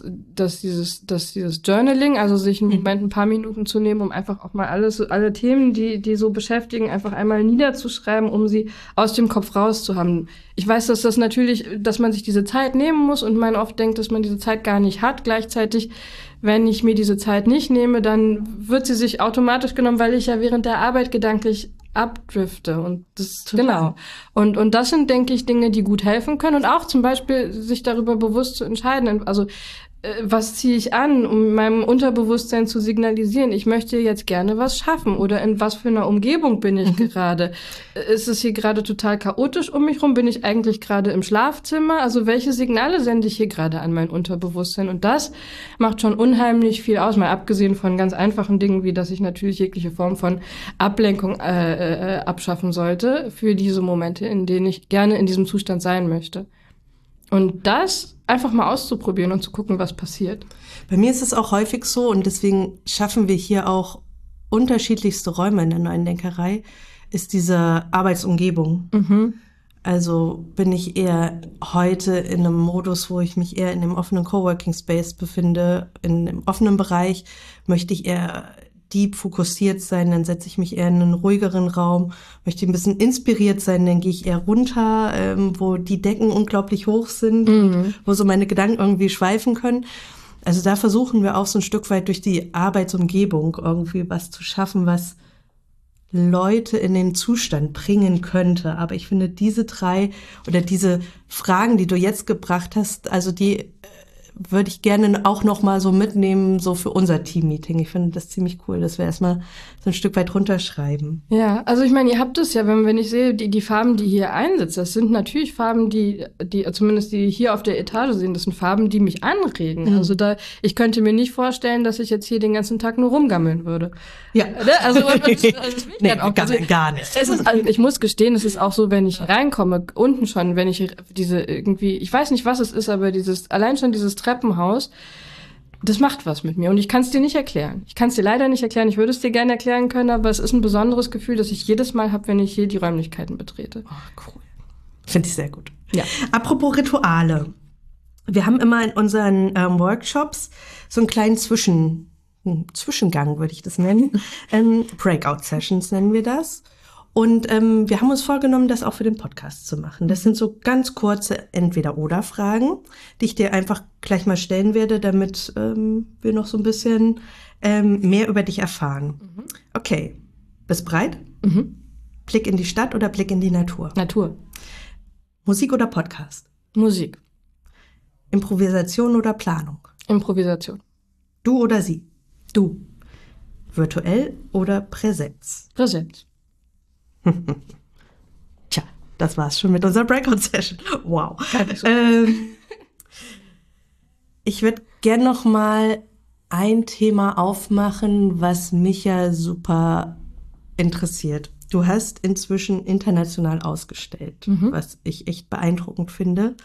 dieses Journaling, also sich im Moment ein paar Minuten zu nehmen, um einfach auch mal alle Themen, die so beschäftigen, einfach einmal niederzuschreiben, um sie aus dem Kopf rauszuhaben. Ich weiß, dass man sich diese Zeit nehmen muss und man oft denkt, dass man diese Zeit gar nicht hat. Gleichzeitig, wenn ich mir diese Zeit nicht nehme, dann wird sie sich automatisch genommen, weil ich ja während der Arbeit gedanklich abdrifte. Und das genau. Und das sind, denke ich, Dinge, die gut helfen können. Und auch zum Beispiel sich darüber bewusst zu entscheiden. Also was ziehe ich an, um meinem Unterbewusstsein zu signalisieren, ich möchte jetzt gerne was schaffen, oder in was für einer Umgebung bin ich gerade? Ist es hier gerade total chaotisch um mich rum? Bin ich eigentlich gerade im Schlafzimmer? Also welche Signale sende ich hier gerade an mein Unterbewusstsein? Und das macht schon unheimlich viel aus, mal abgesehen von ganz einfachen Dingen, wie dass ich natürlich jegliche Form von Ablenkung abschaffen sollte für diese Momente, in denen ich gerne in diesem Zustand sein möchte. Und das einfach mal auszuprobieren und zu gucken, was passiert. Bei mir ist es auch häufig so, und deswegen schaffen wir hier auch unterschiedlichste Räume in der Neuen Denkerei, ist diese Arbeitsumgebung. Also bin ich eher heute in einem Modus, wo ich mich eher in dem offenen Coworking Space befinde, in einem offenen Bereich, möchte ich eher deep fokussiert sein, dann setze ich mich eher in einen ruhigeren Raum, möchte ein bisschen inspiriert sein, dann gehe ich eher runter, wo die Decken unglaublich hoch sind, wo so meine Gedanken irgendwie schweifen können. Also da versuchen wir auch so ein Stück weit durch die Arbeitsumgebung irgendwie was zu schaffen, was Leute in den Zustand bringen könnte. Aber ich finde, diese 3 oder diese Fragen, die du jetzt gebracht hast, also die würde ich gerne auch noch mal so mitnehmen, so für unser Team-Meeting. Ich finde das ziemlich cool, dass wir erstmal so ein Stück weit runterschreiben. Ja, also ich meine, ihr habt es ja, wenn ich sehe, die Farben, die hier einsetzen, das sind natürlich Farben, die zumindest die hier auf der Etage sehen, das sind Farben, die mich anregen. Also ich könnte mir nicht vorstellen, dass ich jetzt hier den ganzen Tag nur rumgammeln würde. Ja. Also das will ich nee, auch. gar nicht. Ich muss gestehen, es ist auch so, wenn ich reinkomme, unten schon, wenn ich diese irgendwie, ich weiß nicht, was es ist, aber allein schon dieses Treppenhaus, das macht was mit mir. Und ich kann es dir nicht erklären. Ich kann es dir leider nicht erklären. Ich würde es dir gerne erklären können, aber es ist ein besonderes Gefühl, das ich jedes Mal habe, wenn ich hier die Räumlichkeiten betrete. Oh, cool. Finde ich sehr gut. Ja. Apropos Rituale. Wir haben immer in unseren Workshops so einen kleinen Zwischengang, würde ich das nennen. Breakout-Sessions nennen wir das. Und wir haben uns vorgenommen, das auch für den Podcast zu machen. Das sind so ganz kurze Entweder-oder-Fragen, die ich dir einfach gleich mal stellen werde, damit wir noch so ein bisschen mehr über dich erfahren. Okay, bist bereit? Blick in die Stadt oder Blick in die Natur? Natur. Musik oder Podcast? Musik. Improvisation oder Planung? Improvisation. Du oder sie? Du. Virtuell oder Präsenz? Präsenz. Tja, das war's schon mit unserer Breakout-Session. Wow. Ich würde gerne noch mal ein Thema aufmachen, was mich ja super interessiert. Du hast inzwischen international ausgestellt, was ich echt beeindruckend finde.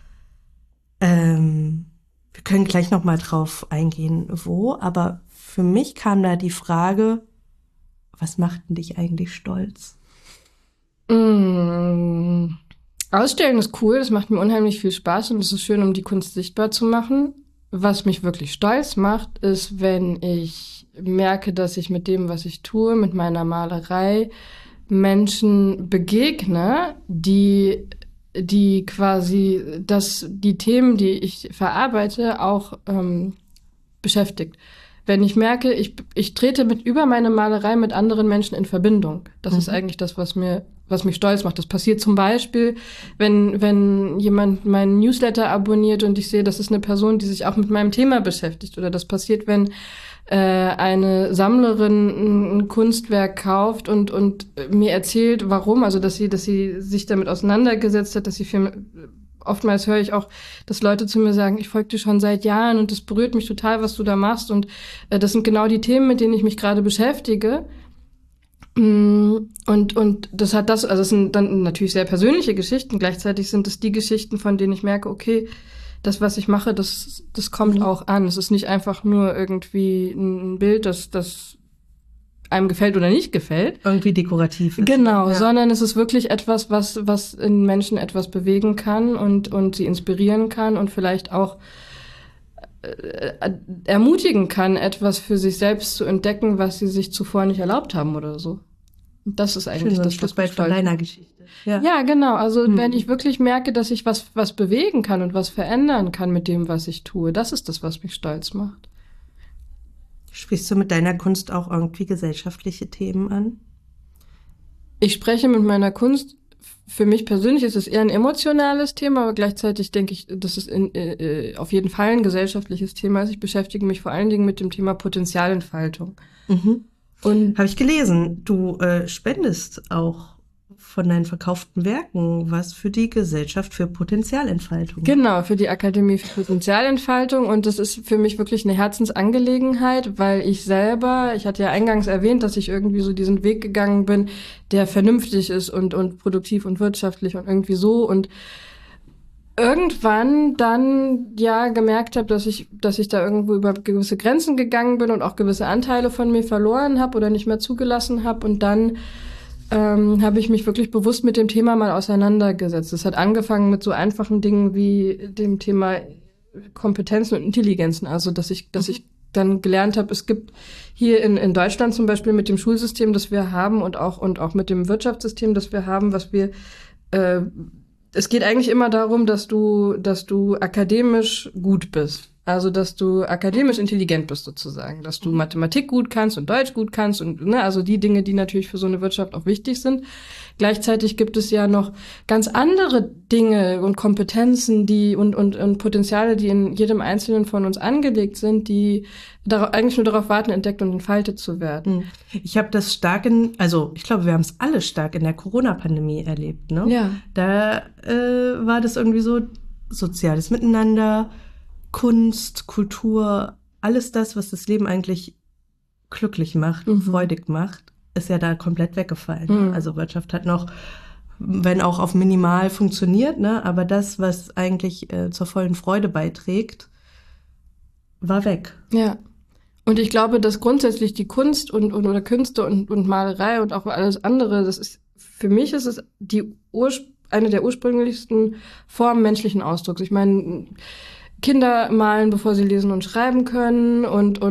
Wir können gleich noch mal drauf eingehen, wo, aber für mich kam da die Frage, was macht denn dich eigentlich stolz? Ausstellen ist cool, das macht mir unheimlich viel Spaß und es ist schön, um die Kunst sichtbar zu machen. Was mich wirklich stolz macht, ist, wenn ich merke, dass ich mit dem, was ich tue, mit meiner Malerei, Menschen begegne, die quasi die Themen, die ich verarbeite, auch beschäftigt. Wenn ich merke, ich trete über meine Malerei mit anderen Menschen in Verbindung. Das ist eigentlich das, was mich stolz macht. Das passiert zum Beispiel, wenn jemand meinen Newsletter abonniert und ich sehe, das ist eine Person, die sich auch mit meinem Thema beschäftigt. Oder das passiert, wenn eine Sammlerin ein Kunstwerk kauft und mir erzählt, warum. Also, dass sie sich damit auseinandergesetzt hat, dass sie oftmals höre ich auch, dass Leute zu mir sagen, ich folge dir schon seit Jahren und das berührt mich total, was du da machst. Und das sind genau die Themen, mit denen ich mich gerade beschäftige. Und das hat also es sind dann natürlich sehr persönliche Geschichten. Gleichzeitig sind es die Geschichten, von denen ich merke, okay, das, was ich mache, das kommt auch an. Es ist nicht einfach nur irgendwie ein Bild, das einem gefällt oder nicht gefällt. Irgendwie dekorativ ist. Genau, ja. Sondern es ist wirklich etwas, was in Menschen etwas bewegen kann und sie inspirieren kann und vielleicht auch ermutigen kann, etwas für sich selbst zu entdecken, was sie sich zuvor nicht erlaubt haben oder so. Und das ist eigentlich das Stück von deiner Geschichte. Ja, genau. Also wenn ich wirklich merke, dass ich was bewegen kann und was verändern kann mit dem, was ich tue, das ist das, was mich stolz macht. Sprichst du mit deiner Kunst auch irgendwie gesellschaftliche Themen an? Ich spreche mit meiner Kunst. Für mich persönlich ist es eher ein emotionales Thema, aber gleichzeitig denke ich, dass es auf jeden Fall ein gesellschaftliches Thema ist. Ich beschäftige mich vor allen Dingen mit dem Thema Potenzialentfaltung. Und habe ich gelesen, du spendest auch von deinen verkauften Werken was für die Gesellschaft für Potenzialentfaltung. Genau, für die Akademie für Potenzialentfaltung. Und das ist für mich wirklich eine Herzensangelegenheit, weil ich hatte ja eingangs erwähnt, dass ich irgendwie so diesen Weg gegangen bin, der vernünftig ist und produktiv und wirtschaftlich und irgendwie so. Und irgendwann dann ja gemerkt habe, dass ich da irgendwo über gewisse Grenzen gegangen bin und auch gewisse Anteile von mir verloren habe oder nicht mehr zugelassen habe. Und dann habe ich mich wirklich bewusst mit dem Thema mal auseinandergesetzt. Es hat angefangen mit so einfachen Dingen wie dem Thema Kompetenzen und Intelligenzen. Also dass ich dann gelernt habe, es gibt hier in Deutschland zum Beispiel mit dem Schulsystem, das wir haben und auch mit dem Wirtschaftssystem, das wir haben, es geht eigentlich immer darum, dass du akademisch gut bist. Also, dass du akademisch intelligent bist sozusagen, dass du Mathematik gut kannst und Deutsch gut kannst und also die Dinge, die natürlich für so eine Wirtschaft auch wichtig sind. Gleichzeitig gibt es ja noch ganz andere Dinge und Kompetenzen, und Potenziale, die in jedem Einzelnen von uns angelegt sind, die eigentlich nur darauf warten, entdeckt und entfaltet zu werden. Ich habe das ich glaube, wir haben es alle stark in der Corona-Pandemie erlebt, ne? Ja. Da war das irgendwie so soziales Miteinander, Kunst, Kultur, alles das, was das Leben eigentlich glücklich macht, freudig macht, ist ja da komplett weggefallen. Also Wirtschaft hat noch, wenn auch auf minimal funktioniert, ne, aber das, was eigentlich zur vollen Freude beiträgt, war weg. Ja. Und ich glaube, dass grundsätzlich die Kunst oder Künste und Malerei und auch alles andere, für mich ist es eine der ursprünglichsten Formen menschlichen Ausdrucks. Ich meine, Kinder malen, bevor sie lesen und schreiben können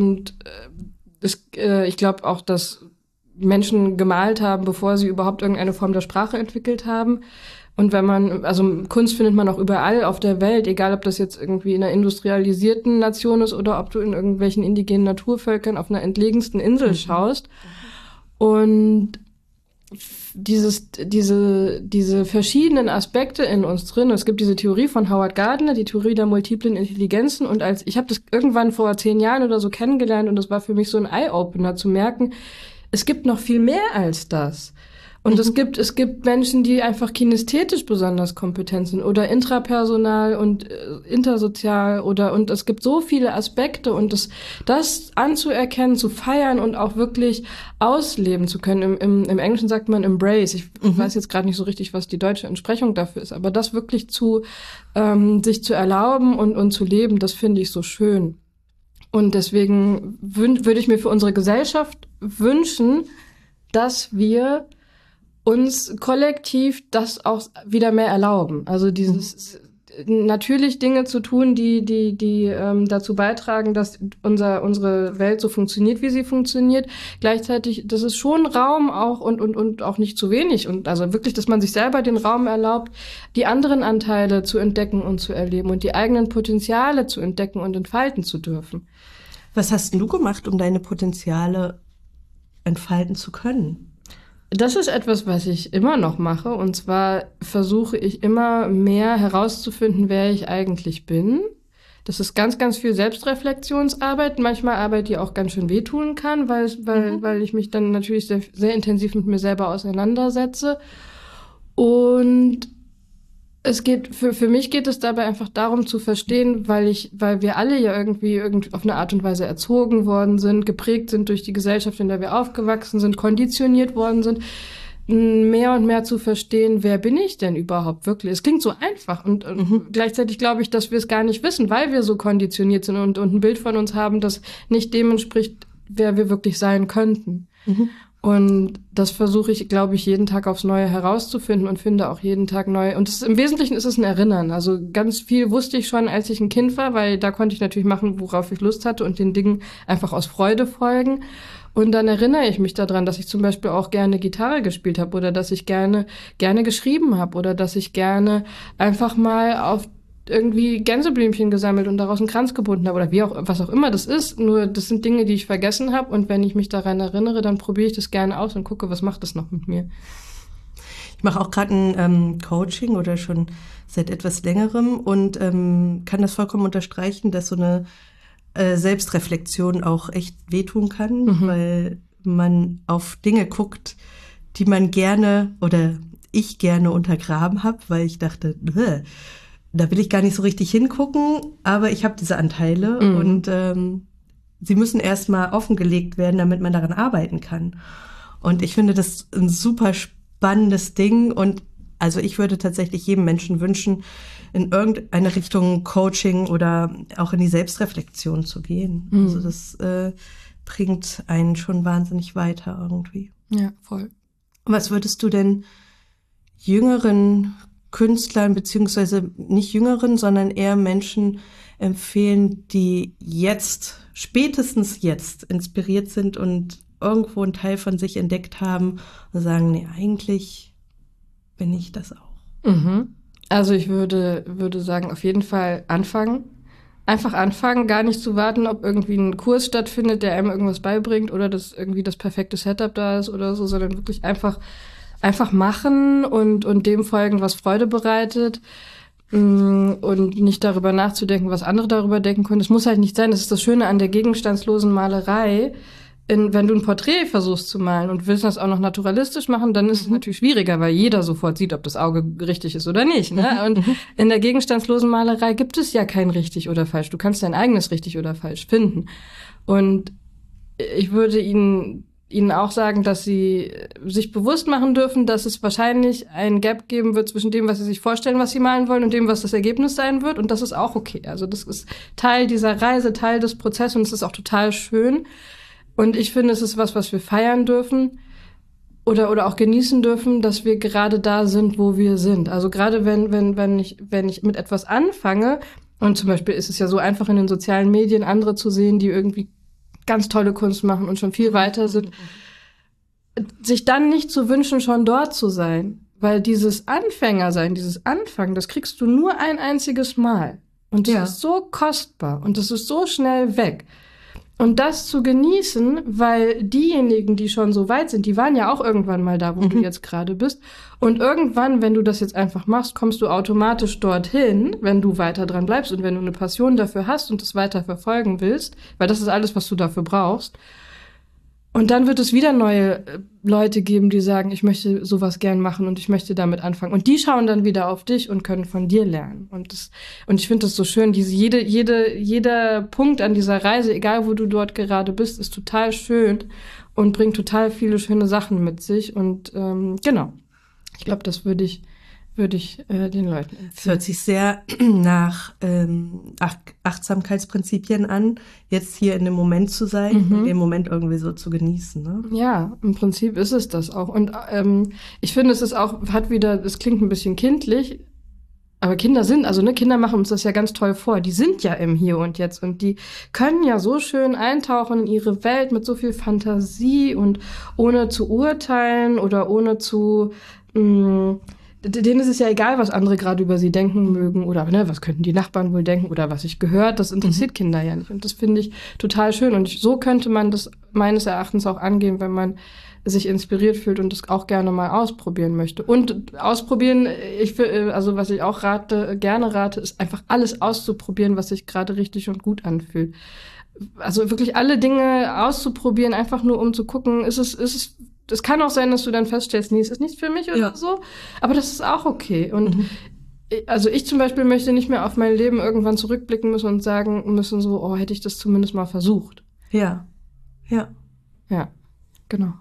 ich glaube auch, dass Menschen gemalt haben, bevor sie überhaupt irgendeine Form der Sprache entwickelt haben. Und Kunst findet man auch überall auf der Welt, egal ob das jetzt irgendwie in einer industrialisierten Nation ist oder ob du in irgendwelchen indigenen Naturvölkern auf einer entlegensten Insel schaust. Und diese verschiedenen Aspekte in uns drin. Es gibt diese Theorie von Howard Gardner, die Theorie der multiplen Intelligenzen. Und ich habe das irgendwann vor 10 Jahren oder so kennengelernt und das war für mich so ein Eye-Opener zu merken, es gibt noch viel mehr als das. Und es gibt Menschen, die einfach kinästhetisch besonders kompetent sind oder intrapersonal und intersozial und es gibt so viele Aspekte und das anzuerkennen, zu feiern und auch wirklich ausleben zu können. Im Englischen sagt man embrace. Ich weiß jetzt gerade nicht so richtig, was die deutsche Entsprechung dafür ist, aber das wirklich sich zu erlauben und zu leben, das finde ich so schön. Und deswegen würde ich mir für unsere Gesellschaft wünschen, dass wir uns kollektiv das auch wieder mehr erlauben. Also natürlich Dinge zu tun, die dazu beitragen, dass unsere Welt so funktioniert, wie sie funktioniert. Gleichzeitig, das ist schon Raum auch und auch nicht zu wenig. Und also wirklich, dass man sich selber den Raum erlaubt, die anderen Anteile zu entdecken und zu erleben und die eigenen Potenziale zu entdecken und entfalten zu dürfen. Was hast denn du gemacht, um deine Potenziale entfalten zu können? Das ist etwas, was ich immer noch mache. Und zwar versuche ich immer mehr herauszufinden, wer ich eigentlich bin. Das ist ganz, ganz viel Selbstreflexionsarbeit. Manchmal Arbeit, die auch ganz schön wehtun kann, weil ich mich dann natürlich sehr, sehr intensiv mit mir selber auseinandersetze. Und Für mich geht es dabei einfach darum zu verstehen, weil wir alle ja irgendwie auf eine Art und Weise erzogen worden sind, geprägt sind durch die Gesellschaft, in der wir aufgewachsen sind, konditioniert worden sind, mehr und mehr zu verstehen, wer bin ich denn überhaupt wirklich? Es klingt so einfach und gleichzeitig glaube ich, dass wir es gar nicht wissen, weil wir so konditioniert sind und ein Bild von uns haben, das nicht dem entspricht, wer wir wirklich sein könnten. Und das versuche ich, glaube ich, jeden Tag aufs Neue herauszufinden und finde auch jeden Tag neu. Und im Wesentlichen ist es ein Erinnern. Also ganz viel wusste ich schon, als ich ein Kind war, weil da konnte ich natürlich machen, worauf ich Lust hatte und den Dingen einfach aus Freude folgen. Und dann erinnere ich mich daran, dass ich zum Beispiel auch gerne Gitarre gespielt habe oder dass ich gerne geschrieben habe oder dass ich gerne einfach mal auf irgendwie Gänseblümchen gesammelt und daraus einen Kranz gebunden habe oder was auch immer das ist. Nur das sind Dinge, die ich vergessen habe und wenn ich mich daran erinnere, dann probiere ich das gerne aus und gucke, was macht das noch mit mir. Ich mache auch gerade ein Coaching oder schon seit etwas längerem und kann das vollkommen unterstreichen, dass so eine Selbstreflexion auch echt wehtun kann, weil man auf Dinge guckt, die man gerne oder ich gerne untergraben habe, weil ich dachte, da will ich gar nicht so richtig hingucken, aber ich habe diese Anteile und sie müssen erstmal offengelegt werden, damit man daran arbeiten kann. Und ich finde das ein super spannendes Ding und also ich würde tatsächlich jedem Menschen wünschen, in irgendeine Richtung Coaching oder auch in die Selbstreflexion zu gehen. Also das bringt einen schon wahnsinnig weiter irgendwie. Ja, voll. Was würdest du denn jüngeren Künstlern, beziehungsweise nicht jüngeren, sondern eher Menschen empfehlen, die spätestens jetzt inspiriert sind und irgendwo einen Teil von sich entdeckt haben und sagen, nee, eigentlich bin ich das auch. Also ich würde sagen, auf jeden Fall anfangen. Einfach anfangen, gar nicht zu warten, ob irgendwie ein Kurs stattfindet, der einem irgendwas beibringt oder dass irgendwie das perfekte Setup da ist oder so, sondern wirklich einfach machen und dem folgen, was Freude bereitet und nicht darüber nachzudenken, was andere darüber denken können. Es muss halt nicht sein, das ist das Schöne an der gegenstandslosen Malerei. Wenn du ein Porträt versuchst zu malen und willst das auch noch naturalistisch machen, dann ist es natürlich schwieriger, weil jeder sofort sieht, ob das Auge richtig ist oder nicht. Ne? Und in der gegenstandslosen Malerei gibt es ja kein richtig oder falsch. Du kannst dein eigenes richtig oder falsch finden. Und ich würde Ihnen auch sagen, dass sie sich bewusst machen dürfen, dass es wahrscheinlich einen Gap geben wird zwischen dem, was sie sich vorstellen, was sie malen wollen und dem, was das Ergebnis sein wird. Und das ist auch okay. Also das ist Teil dieser Reise, Teil des Prozesses und es ist auch total schön. Und ich finde, es ist was wir feiern dürfen oder auch genießen dürfen, dass wir gerade da sind, wo wir sind. Also gerade wenn ich mit etwas anfange, und zum Beispiel ist es ja so einfach in den sozialen Medien, andere zu sehen, die irgendwie ganz tolle Kunst machen und schon viel weiter sind, sich dann nicht zu wünschen, schon dort zu sein. Weil dieses Anfängersein, dieses Anfangen, das kriegst du nur ein einziges Mal. Und das ist so kostbar und das ist so schnell weg. Und das zu genießen, weil diejenigen, die schon so weit sind, die waren ja auch irgendwann mal da, wo du jetzt gerade bist. Und irgendwann, wenn du das jetzt einfach machst, kommst du automatisch dorthin, wenn du weiter dran bleibst und wenn du eine Passion dafür hast und das weiter verfolgen willst, weil das ist alles, was du dafür brauchst. Und dann wird es wieder neue Leute geben, die sagen, ich möchte sowas gern machen und ich möchte damit anfangen. Und die schauen dann wieder auf dich und können von dir lernen. Und ich finde das so schön, jeder Punkt an dieser Reise, egal wo du dort gerade bist, ist total schön und bringt total viele schöne Sachen mit sich. Und genau, ich glaube, das würde ich den Leuten empfehlen. Es hört sich sehr nach Achtsamkeitsprinzipien an, jetzt hier in dem Moment zu sein und den Moment irgendwie so zu genießen. Ne? Ja, im Prinzip ist es das auch. Und ich finde, es ist auch, es klingt ein bisschen kindlich, aber Kinder machen uns das ja ganz toll vor. Die sind ja im Hier und Jetzt und die können ja so schön eintauchen in ihre Welt mit so viel Fantasie und ohne zu urteilen oder ohne zu denen ist es ja egal, was andere gerade über sie denken mögen oder was könnten die Nachbarn wohl denken oder was ich gehört, das interessiert Kinder ja nicht. Und das finde ich total schön. Und so könnte man das meines Erachtens auch angehen, wenn man sich inspiriert fühlt und das auch gerne mal ausprobieren möchte. Und ausprobieren, was ich auch gerne rate, ist einfach alles auszuprobieren, was sich gerade richtig und gut anfühlt. Also wirklich alle Dinge auszuprobieren, einfach nur um zu gucken, es kann auch sein, dass du dann feststellst, nee, es ist nicht für mich oder so, aber das ist auch okay. Und Also ich zum Beispiel möchte nicht mehr auf mein Leben irgendwann zurückblicken müssen und sagen müssen so, oh, hätte ich das zumindest mal versucht. Ja. Ja, genau.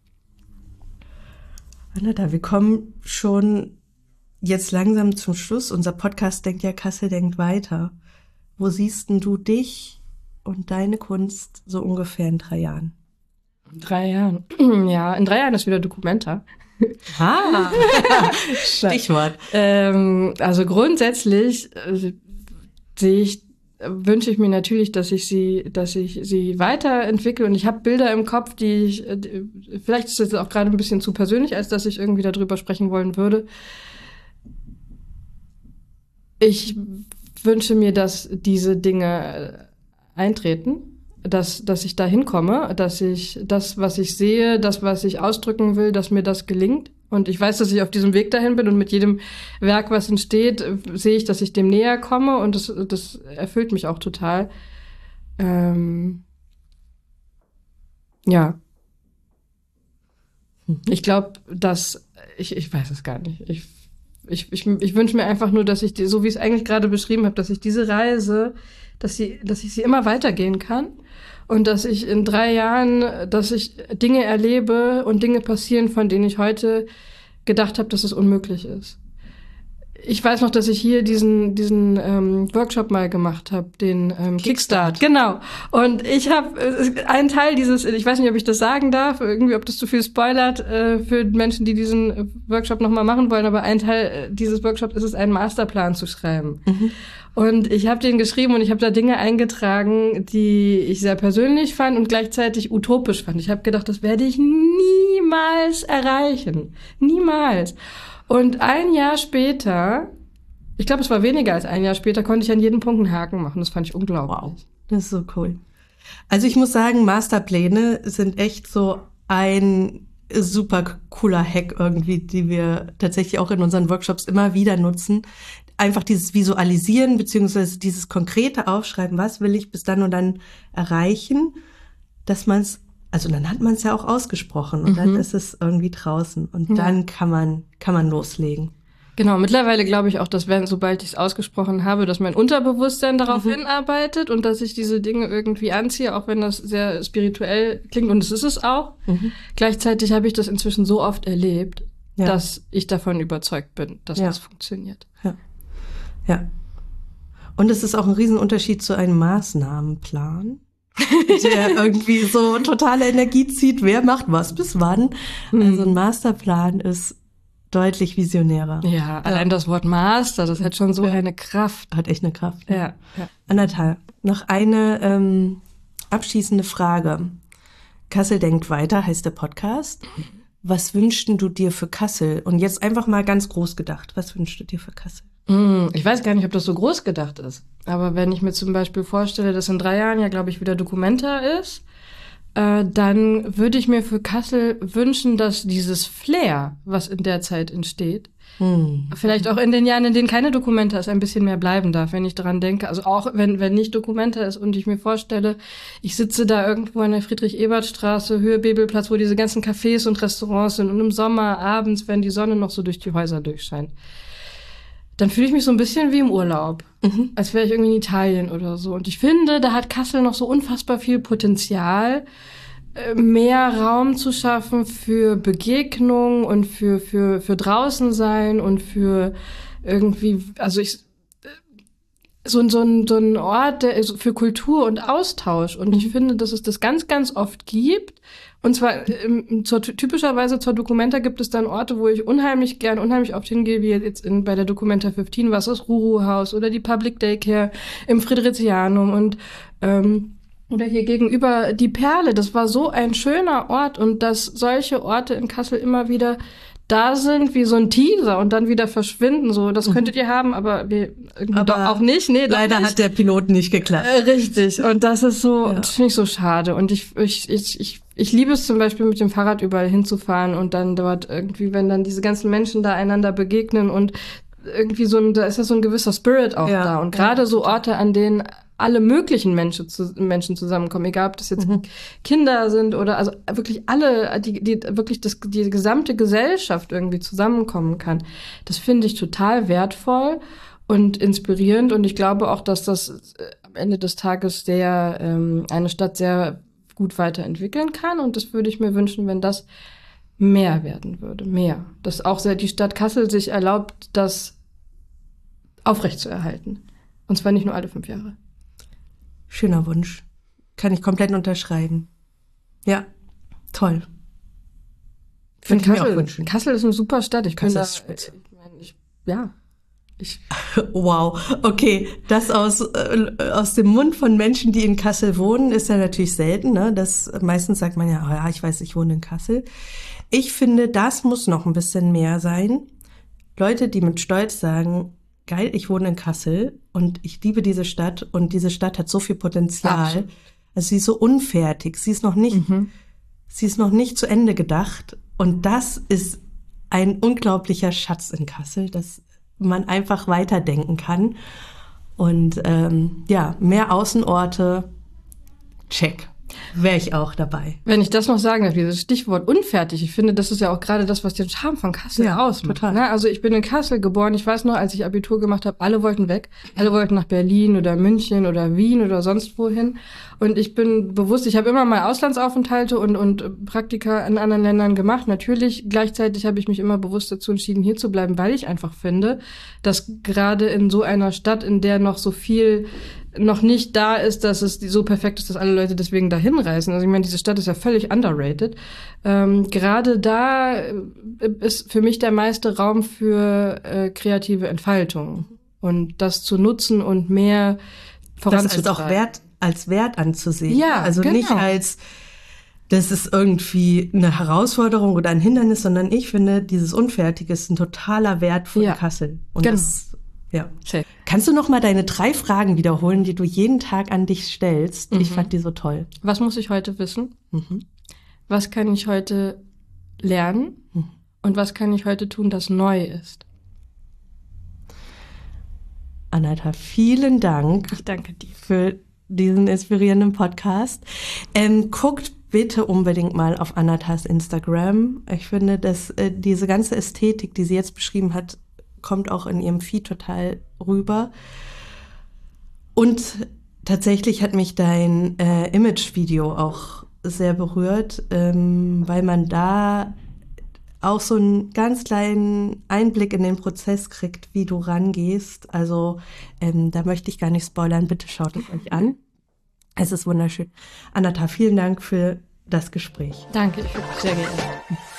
Anata, wir kommen schon jetzt langsam zum Schluss. Unser Podcast denkt ja, Kassel denkt weiter. Wo siehst denn du dich und deine Kunst so ungefähr in 3 Jahren? 3 Jahren. Ja, in 3 Jahren ist wieder Documenta. Stichwort. Also grundsätzlich wünsche ich mir natürlich, dass ich sie weiterentwickle. Und ich habe Bilder im Kopf, vielleicht ist das auch gerade ein bisschen zu persönlich, als dass ich irgendwie darüber sprechen wollen würde. Ich wünsche mir, dass diese Dinge eintreten, dass ich da hinkomme, dass ich das, was ich sehe, das, was ich ausdrücken will, dass mir das gelingt. Und ich weiß, dass ich auf diesem Weg dahin bin und mit jedem Werk, was entsteht, sehe ich, dass ich dem näher komme und das erfüllt mich auch total. Ja. Ich glaube, ich weiß es gar nicht. Ich wünsche mir einfach nur, dass ich so wie ich es eigentlich gerade beschrieben habe, dass ich diese Reise, dass ich sie immer weitergehen kann und dass ich in 3 Jahren, dass ich Dinge erlebe und Dinge passieren, von denen ich heute gedacht habe, dass es unmöglich ist. Ich weiß noch, dass ich hier diesen Workshop mal gemacht habe, den Kickstart. Genau. Und ich habe einen Teil ich weiß nicht, ob ich das sagen darf, irgendwie, ob das zu viel spoilert für Menschen, die diesen Workshop nochmal machen wollen, aber ein Teil dieses Workshops ist es, einen Masterplan zu schreiben. Mhm. Und ich habe den geschrieben und ich habe da Dinge eingetragen, die ich sehr persönlich fand und gleichzeitig utopisch fand. Ich habe gedacht, das werde ich niemals erreichen. Niemals. Und 1 Jahr später, ich glaube, es war weniger als 1 Jahr später, konnte ich an jedem Punkt einen Haken machen. Das fand ich unglaublich. Wow, das ist so cool. Also ich muss sagen, Masterpläne sind echt so ein super cooler Hack irgendwie, die wir tatsächlich auch in unseren Workshops immer wieder nutzen. Einfach dieses Visualisieren beziehungsweise dieses konkrete Aufschreiben, was will ich bis dann und dann erreichen, dass man es, also dann hat man es ja auch ausgesprochen und dann ist es irgendwie draußen und dann kann man loslegen. Genau, mittlerweile glaube ich auch, dass sobald ich es ausgesprochen habe, dass mein Unterbewusstsein darauf hinarbeitet und dass ich diese Dinge irgendwie anziehe, auch wenn das sehr spirituell klingt und es ist es auch. Gleichzeitig habe ich das inzwischen so oft erlebt, dass ich davon überzeugt bin, dass das funktioniert. Ja. Und es ist auch ein Riesenunterschied zu einem Maßnahmenplan, der irgendwie so totale Energie zieht. Wer macht was bis wann? Also ein Masterplan ist deutlich visionärer. Ja, allein das Wort Master, das hat schon so eine Kraft. Hat echt eine Kraft. Ja. Anata, noch eine abschließende Frage. Kassel denkt weiter heißt der Podcast. Was wünschst du dir für Kassel? Und jetzt einfach mal ganz groß gedacht. Was wünschst du dir für Kassel? Ich weiß gar nicht, ob das so groß gedacht ist. Aber wenn ich mir zum Beispiel vorstelle, dass in 3 Jahren ja, glaube ich, wieder Documenta ist, dann würde ich mir für Kassel wünschen, dass dieses Flair, was in der Zeit entsteht, vielleicht auch in den Jahren, in denen keine Documenta ist, ein bisschen mehr bleiben darf, wenn ich daran denke. Also auch wenn nicht Documenta ist und ich mir vorstelle, ich sitze da irgendwo an der Friedrich-Ebert-Straße, Höhe Bebelplatz, wo diese ganzen Cafés und Restaurants sind und im Sommer abends, wenn die Sonne noch so durch die Häuser durchscheint, dann fühle ich mich so ein bisschen wie im Urlaub, als wäre ich irgendwie in Italien oder so. Und ich finde, da hat Kassel noch so unfassbar viel Potenzial, mehr Raum zu schaffen für Begegnung und für draußen sein und für irgendwie, also so ein Ort für Kultur und Austausch. Und ich finde, dass es das ganz, ganz oft gibt. Und zwar typischerweise zur Documenta gibt es dann Orte, wo ich unheimlich oft hingehe, wie jetzt bei der Documenta 15, was das Ruru-Haus oder die Public Daycare im Fridericianum und oder hier gegenüber die Perle. Das war so ein schöner Ort und dass solche Orte in Kassel immer wieder da sind wie so ein Teaser und dann wieder verschwinden. So, das könntet ihr haben, aber doch auch nicht. Nee, leider nicht. Hat der Pilot nicht geklappt. Richtig. Und das ist so, das finde ich so schade. Und ich liebe es zum Beispiel mit dem Fahrrad überall hinzufahren und dann dort irgendwie, wenn dann diese ganzen Menschen da einander begegnen und irgendwie da ist ja so ein gewisser Spirit auch da. Und gerade so Orte, an denen alle möglichen Menschen zusammenkommen, egal ob das jetzt Kinder sind oder also wirklich alle, die die gesamte Gesellschaft irgendwie zusammenkommen kann. Das finde ich total wertvoll und inspirierend und ich glaube auch, dass das am Ende des Tages eine Stadt sehr gut weiterentwickeln kann und das würde ich mir wünschen, wenn das mehr werden würde, mehr. Dass auch die Stadt Kassel sich erlaubt, das aufrechtzuerhalten. Und zwar nicht nur alle 5 Jahre. Schöner Wunsch. Kann ich komplett unterschreiben. Ja, toll. Finde ich mir auch wünschen. Kassel ist eine super Stadt. Wow, okay, das aus dem Mund von Menschen, die in Kassel wohnen, ist ja natürlich selten, ne? Meistens sagt man ja, oh ja, ich weiß, ich wohne in Kassel. Ich finde, das muss noch ein bisschen mehr sein. Leute, die mit Stolz sagen, geil, ich wohne in Kassel und ich liebe diese Stadt und diese Stadt hat so viel Potenzial. Absolut. Also sie ist so unfertig, sie ist noch nicht zu Ende gedacht und das ist ein unglaublicher Schatz in Kassel, dass man einfach weiterdenken kann und mehr Außenorte, check. Wäre ich auch dabei. Wenn ich das noch sagen darf, dieses Stichwort unfertig, ich finde, das ist ja auch gerade das, was den Charme von Kassel ausmacht. Total. Ne? Also ich bin in Kassel geboren, ich weiß noch, als ich Abitur gemacht habe, alle wollten weg. Alle wollten nach Berlin oder München oder Wien oder sonst wohin. Und ich bin bewusst, ich habe immer mal Auslandsaufenthalte und Praktika in anderen Ländern gemacht. Natürlich, gleichzeitig habe ich mich immer bewusst dazu entschieden, hier zu bleiben, weil ich einfach finde, dass gerade in so einer Stadt, in der noch so viel noch nicht da ist, dass es so perfekt ist, dass alle Leute deswegen dahin reisen. Also ich meine, diese Stadt ist ja völlig underrated. Gerade da ist für mich der meiste Raum für kreative Entfaltung und das zu nutzen und mehr voranzutreiben. Das ist auch als Wert anzusehen. Ja, also genau. Nicht als, das ist irgendwie eine Herausforderung oder ein Hindernis, sondern ich finde, dieses Unfertige ist ein totaler Wert von Kassel. Und genau. Kannst du noch mal deine 3 Fragen wiederholen, die du jeden Tag an dich stellst? Ich fand die so toll. Was muss ich heute wissen? Was kann ich heute lernen? Und was kann ich heute tun, das neu ist? Anata, vielen Dank. Ich danke dir. Für diesen inspirierenden Podcast. Guckt bitte unbedingt mal auf Anatas Instagram. Ich finde, dass diese ganze Ästhetik, die sie jetzt beschrieben hat, kommt auch in ihrem Feed total rüber. Und tatsächlich hat mich dein Image-Video auch sehr berührt, weil man da auch so einen ganz kleinen Einblick in den Prozess kriegt, wie du rangehst. Also da möchte ich gar nicht spoilern, bitte schaut es euch an. Es ist wunderschön. Anata, vielen Dank für das Gespräch. Danke, ich bin sehr gerne.